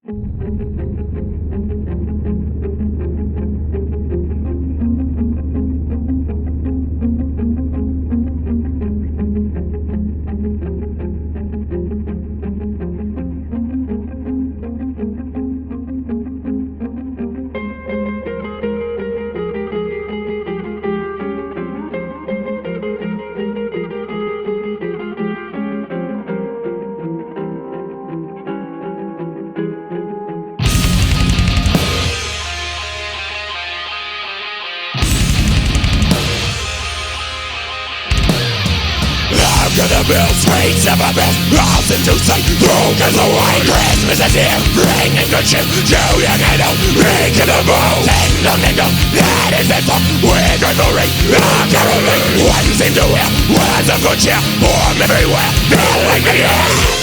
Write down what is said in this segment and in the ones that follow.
To the mill streets of a mill, all to say, broken away. Christmas is here, bringing good cheer. Joe Young and old, ring to the bow. Tingle, that is it for with revelry. Caroling, one seems to wear words of good cheer. Warm everywhere, filling the air.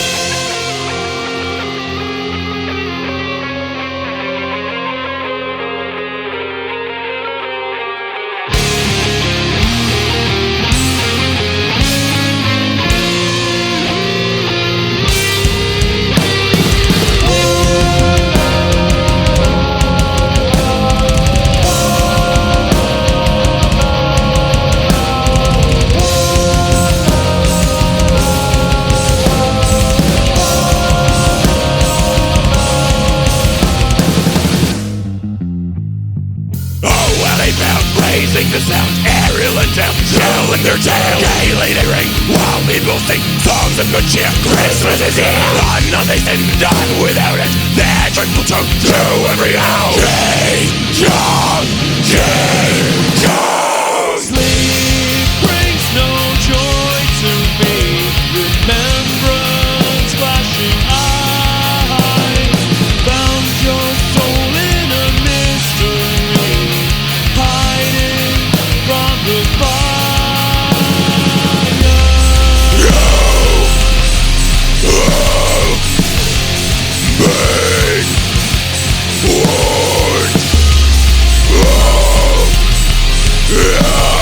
Raising the sound, aerial and down, shelling their tail. Gaily they ring, while people sing songs of good cheer. Christmas is here, on nothing done without it. Their triple tongue to every house. Sleep brings no joy to me. Remembrance flashing eyes. Found your soul in a mystery, hiding from the fire. Yeah.